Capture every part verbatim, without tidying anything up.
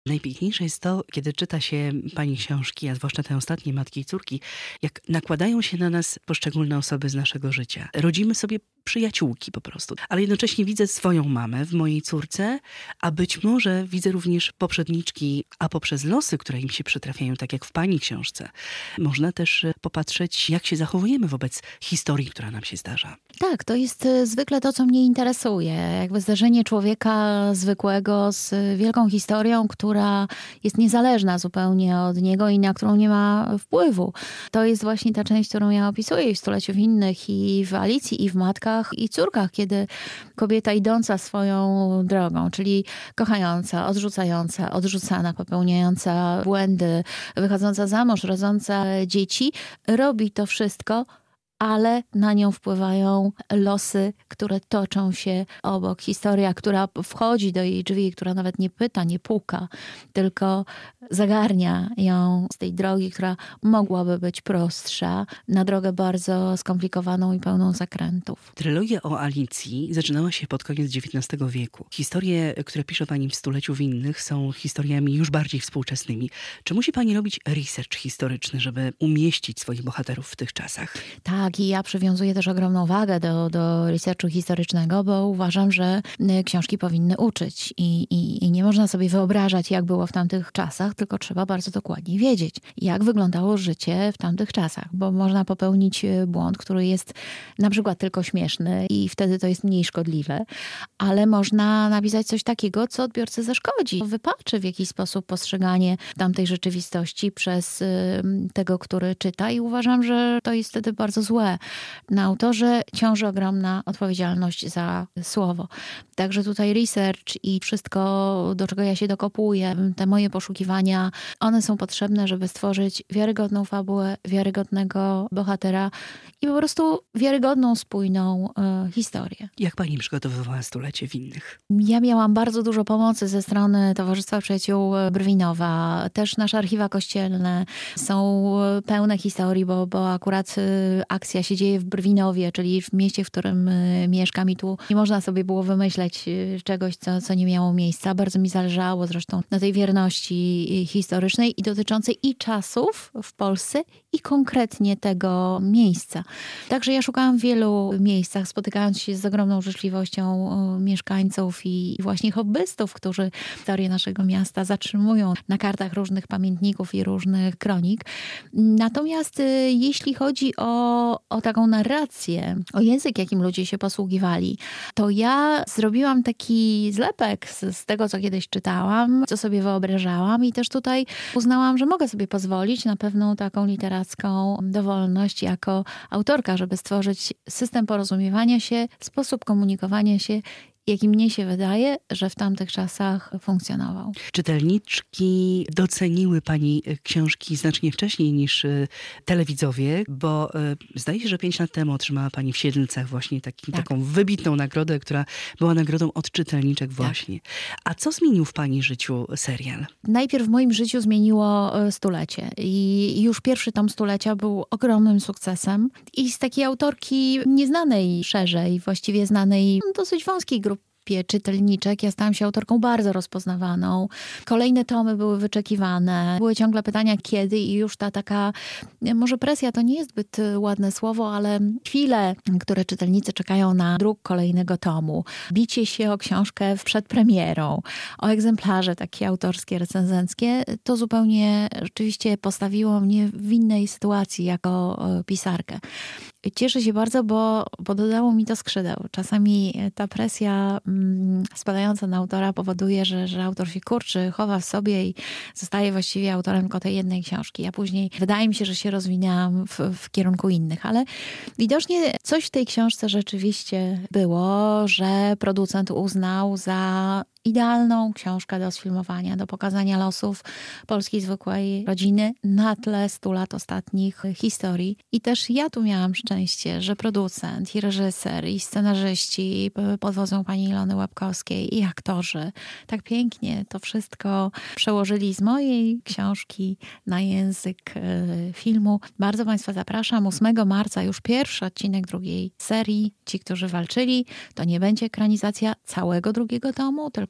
Najpiękniejsze jest to, kiedy czyta się pani książki, a zwłaszcza te ostatnie, Matki i córki, jak nakładają się na nas poszczególne osoby z naszego życia. Rodzimy sobie przyjaciółki po prostu. Ale jednocześnie widzę swoją mamę w mojej córce, a być może widzę również poprzedniczki, a poprzez losy, które im się przytrafiają, tak jak w pani książce, można też popatrzeć, jak się zachowujemy wobec historii, która nam się zdarza. Tak, to jest zwykle to, co mnie interesuje. Jakby zdarzenie człowieka zwykłego z wielką historią, która jest niezależna zupełnie od niego i na którą nie ma wpływu. To jest właśnie ta część, którą ja opisuję i w Stuleciu Winnych, i w Alicji, i w Matkach, i córkach, kiedy kobieta idąca swoją drogą, czyli kochająca, odrzucająca, odrzucana, popełniająca błędy, wychodząca za mąż, rodząca dzieci, robi to wszystko, ale na nią wpływają losy, które toczą się obok. Historia, która wchodzi do jej drzwi, która nawet nie pyta, nie puka, tylko zagarnia ją z tej drogi, która mogłaby być prostsza, na drogę bardzo skomplikowaną i pełną zakrętów. Trylogia o Alicji zaczynała się pod koniec dziewiętnastego wieku. Historie, które pisze pani w Stuleciu Winnych, są historiami już bardziej współczesnymi. Czy musi pani robić research historyczny, żeby umieścić swoich bohaterów w tych czasach? Tak, i ja przywiązuję też ogromną wagę do, do researchu historycznego, bo uważam, że książki powinny uczyć i, i, i nie można sobie wyobrażać, jak było w tamtych czasach, tylko trzeba bardzo dokładnie wiedzieć, jak wyglądało życie w tamtych czasach, bo można popełnić błąd, który jest na przykład tylko śmieszny i wtedy to jest mniej szkodliwe, ale można napisać coś takiego, co odbiorcy zaszkodzi. Wypaczy w jakiś sposób postrzeganie tamtej rzeczywistości przez tego, który czyta i uważam, że to jest wtedy bardzo złe. Na autorze ciąży ogromna odpowiedzialność za słowo. Także tutaj research i wszystko, do czego ja się dokopuję, te moje poszukiwania, one są potrzebne, żeby stworzyć wiarygodną fabułę, wiarygodnego bohatera i po prostu wiarygodną, spójną y, historię. Jak pani przygotowywała Stulecie Winnych? Ja miałam bardzo dużo pomocy ze strony Towarzystwa Przyjaciół Brwinowa. Też nasze archiwa kościelne są pełne historii, bo, bo akurat y, akcja się dzieje w Brwinowie, czyli w mieście, w którym y, mieszkam i tu nie można sobie było wymyśleć y, czegoś, co, co nie miało miejsca. Bardzo mi zależało zresztą na tej wierności y, historycznej i dotyczącej i czasów w Polsce i konkretnie tego miejsca. Także ja szukałam w wielu miejscach, spotykając się z ogromną życzliwością y, mieszkańców i właśnie hobbystów, którzy historię naszego miasta zatrzymują na kartach różnych pamiętników i różnych kronik. Natomiast y, jeśli chodzi o, o taką narrację, o język, jakim ludzie się posługiwali, to ja zrobiłam taki zlepek z, z tego, co kiedyś czytałam, co sobie wyobrażałam i też tutaj uznałam, że mogę sobie pozwolić na pewną taką literacką dowolność jako autorka, żeby stworzyć system porozumiewania się, sposób komunikowania się, jaki mnie się wydaje, że w tamtych czasach funkcjonował. Czytelniczki doceniły pani książki znacznie wcześniej niż telewidzowie, bo zdaje się, że pięć lat temu otrzymała pani w Siedlcach właśnie taki, tak. taką wybitną nagrodę, która była nagrodą od czytelniczek właśnie. Tak. A co zmienił w pani życiu serial? Najpierw w moim życiu zmieniło Stulecie i już pierwszy tom Stulecia był ogromnym sukcesem i z takiej autorki nieznanej szerzej, właściwie znanej dosyć wąskiej grupy czytelniczek. Ja stałam się autorką bardzo rozpoznawaną. Kolejne tomy były wyczekiwane. Były ciągle pytania, kiedy i już ta taka, może presja to nie jest zbyt ładne słowo, ale chwile, które czytelnicy czekają na druk kolejnego tomu. Bicie się o książkę przed premierą, o egzemplarze takie autorskie, recenzenckie, to zupełnie rzeczywiście postawiło mnie w innej sytuacji jako pisarkę. Cieszę się bardzo, bo, bo dodało mi to skrzydeł. Czasami ta presja mm, spadająca na autora powoduje, że, że autor się kurczy, chowa w sobie i zostaje właściwie autorem tylko tej jednej książki. Ja później wydaje mi się, że się rozwinęłam w, w kierunku innych, ale widocznie coś w tej książce rzeczywiście było, że producent uznał za idealną książkę do sfilmowania, do pokazania losów polskiej zwykłej rodziny na tle stu lat ostatnich historii. I też ja tu miałam szczęście, że producent i reżyser i scenarzyści pod wodzą pani Ilony Łebkowskiej i aktorzy tak pięknie to wszystko przełożyli z mojej książki na język filmu. Bardzo państwa zapraszam. ósmego marca już pierwszy odcinek drugiej serii. Ci, którzy walczyli, to nie będzie ekranizacja całego drugiego tomu, tylko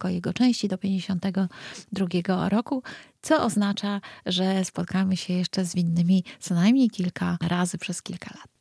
tylko jego części do pięćdziesiątego drugiego roku, co oznacza, że spotkamy się jeszcze z winnymi co najmniej kilka razy przez kilka lat.